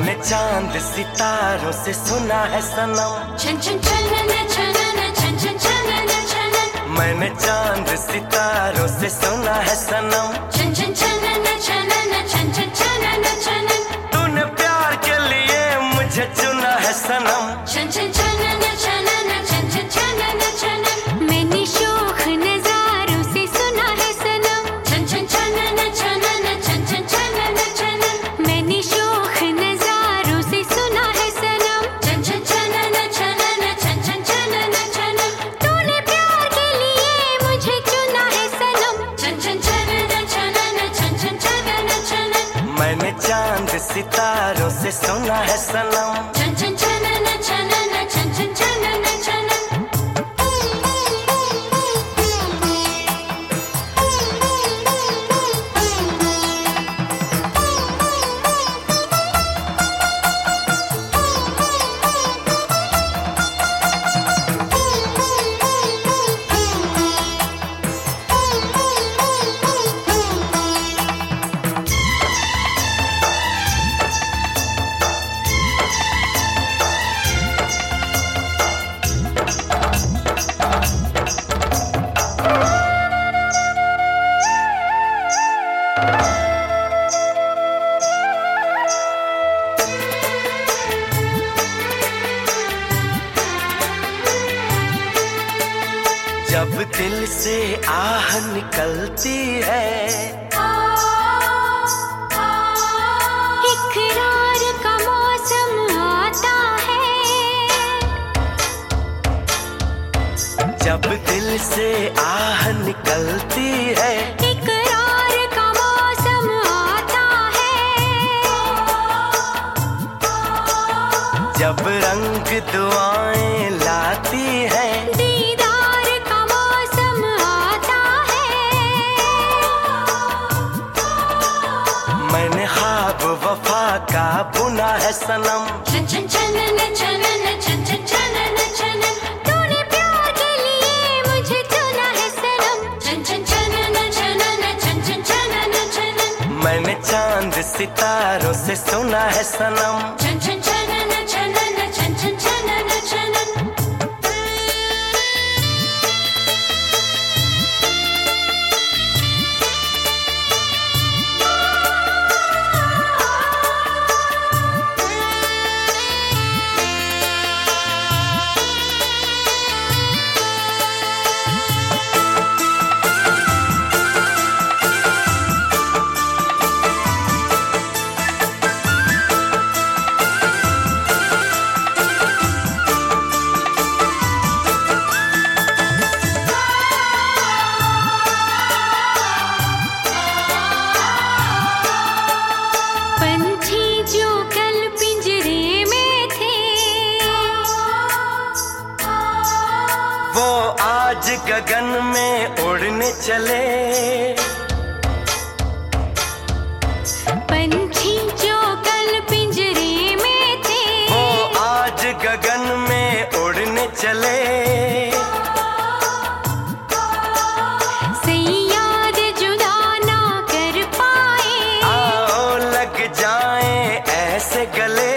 मैंने चांद सितारों से सुना है सनम, छन छन छनन छनन छन छन छनन छनन। मैंने चांद सितारों से सुना है सनम, छन छन छनन छनन छन छन छनन छनन। तूने प्यार के लिए मुझे चुना है सनम, छन छन छनन छनन छन छन छनन छनन। मैंने शोख नज़ारों से सुना है सनम, छन छन छनन छनन छन छन छनन छनन। मैंने शोख नज़ारों से सुना है सनम, छन छन छनन छनन छन छन छनन छनन। तूने प्यार के लिए मुझे चुना है सनम, छन छन छनन छनन छन छन छनन छनन। मैंने चांद सितारों से सुना है सनम। छन छन छनन छनन छन छन छनन छनन। जब दिल से आह निकलती है, इकरार का मौसम आता है। जब दिल से आह निकलती है, इकरार का मौसम आता है। जब रंग दुआएं लाती है, दीदार का मौसम आता है। मैंने ख्वाब वफा का बुना है सनम, छन छन छनन छनन छन छन छनन छनन। तूने प्यार के लिए मुझे चुना है सनम, छन छन छनन छनन छन छन छनन छनन। मैंने चांद सितारों से सुना है सनम। छन छन छनन छनन छन छन छनन छनन। पंछी जो कल पिंजरे में थे, वो आज गगन में उड़ने चले। पंछी जो कल पिंजरे में थे, वो आज गगन में उड़ने चले। सैयाद जुदा ना कर पाए, आओ लग जाएं ऐसे गले।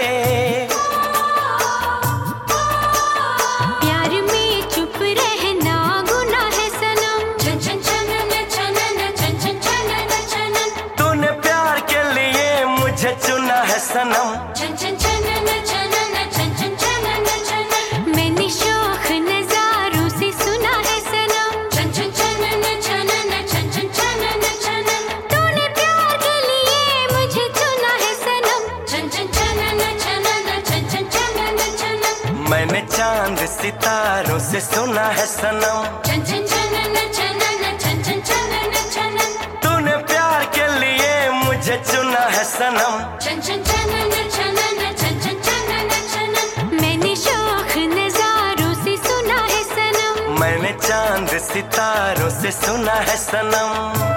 प्यार में चुप रहना गुनाह है सनम, छन छन छनन छनन छन छन छनन छनन। तूने प्यार के लिए मुझे चुना है सनम, छन छन छनन छनन छन छन छनन छनन। मैंने शौख नज़ारों से सुना है सनम, छन छन छनन छनन छन छन छनन छनन। तूने प्यार के लिए मुझे चुना है सनम, छन छन छनन छनन छन छन छनन छनन। मैंने चांद सितारों से सुना है सनम। छन छन छनन छनन छन छन छनन छनन। तूने प्यार के लिए मुझे चुना है सनम, छन छन छनन छनन छन छन छनन छनन। मैंने शौख नज़ारों से सुना है सनम, मैंने चांद सितारों से सुना है सनम।